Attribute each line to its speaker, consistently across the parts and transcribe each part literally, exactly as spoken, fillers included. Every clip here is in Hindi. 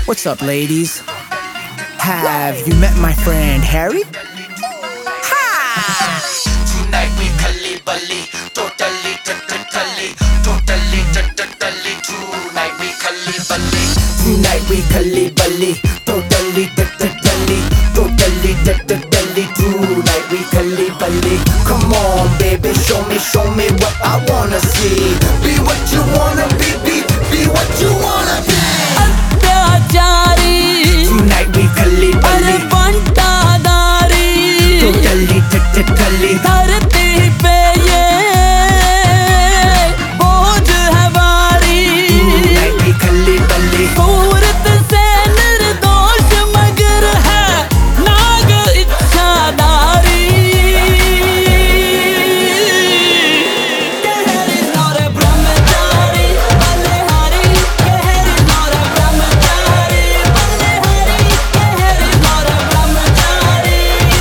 Speaker 1: What's up, ladies? Have you met my friend Harry?
Speaker 2: Ha! Tonight we Kalibali, totally, totally, totally, totally. Tonight we Kalibali. Tonight we Kalibali, totally, totally, totally, totally. Tonight we Kalibali. Come on, baby, show me, show me what I wanna see. Be what you wanna be, be, be what you wanna be. Tonight we Kalibali, totally, totally.
Speaker 3: धरती पे ये बोझ है भारी,
Speaker 2: Tonight we Kalibali.
Speaker 3: सूरत से निर्दोष मगर है नाग इच्छाधारी. कहर is not a ब्रह्मचारी, बलिहारी. कहर is not a ब्रह्मचारी, बलिहारी. कहर is not a Brahmachari.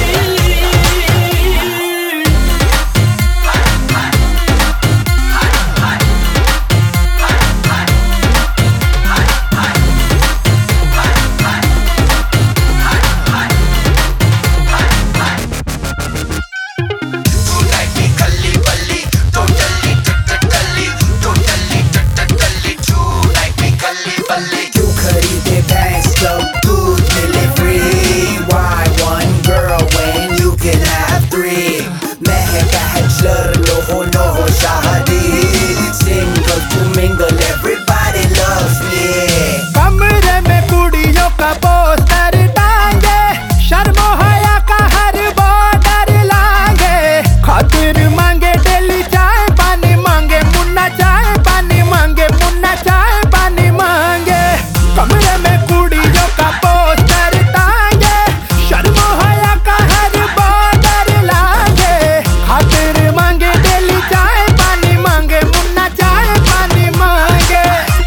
Speaker 2: Tonight we Kalibali, totally, totally, totally, totally. Tonight we Kalibali. तू खरीदे भैंस तो दूध मिले free. Why one girl when you can have three? मैं है bachelor, no ho no ho शादी. Single to mingle, everybody loves me.
Speaker 4: कमरे में कुड़ियों का पोस्टर टांगे, शर्मो हया का हर बॉर्डर लांगे. खातिर मांगे डेली चाय पानी मांगे, मुन्ना चाय पानी मांगे, मुन्ना चाय पानी मांगे. कमरे में कुड़ियों का पोस्टर टांगे, शर्मो हया का हर बॉर्डर लांगे. खातिर मांगे डेली चाय पानी मांगे, मुन्ना चाय पानी मांगे.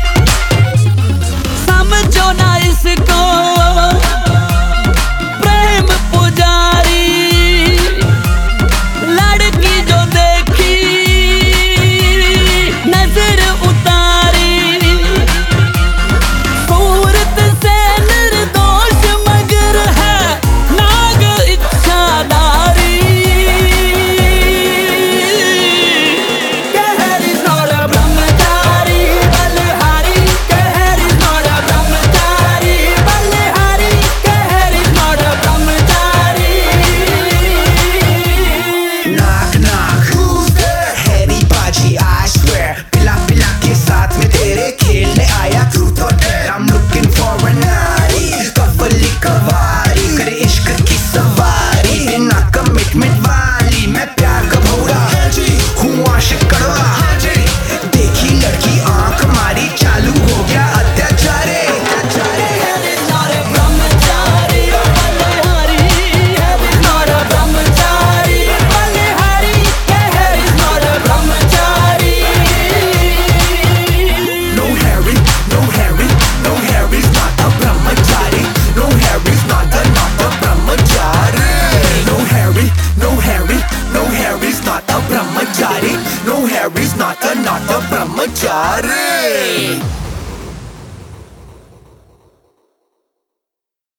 Speaker 3: समझो ना इसको प्रेम पुजारी, लड़की जो देखी नजर उतारी. सूरत से निर्दोष मगर है नाग इच्छाधारी. कहर is not a ब्रह्मचारी, बलिहारी. कहर is not a ब्रह्मचारी, बलिहारी. कहर is not a Brahmachari.
Speaker 2: Knock knock, who's there? Harry Baji, I swear. पिला पिला के साथ में तेरे खेलने आया truth or dare. I'm looking for a नारी, कफली कवारी, करे इश्क की सवारी, बिना commitment वाली.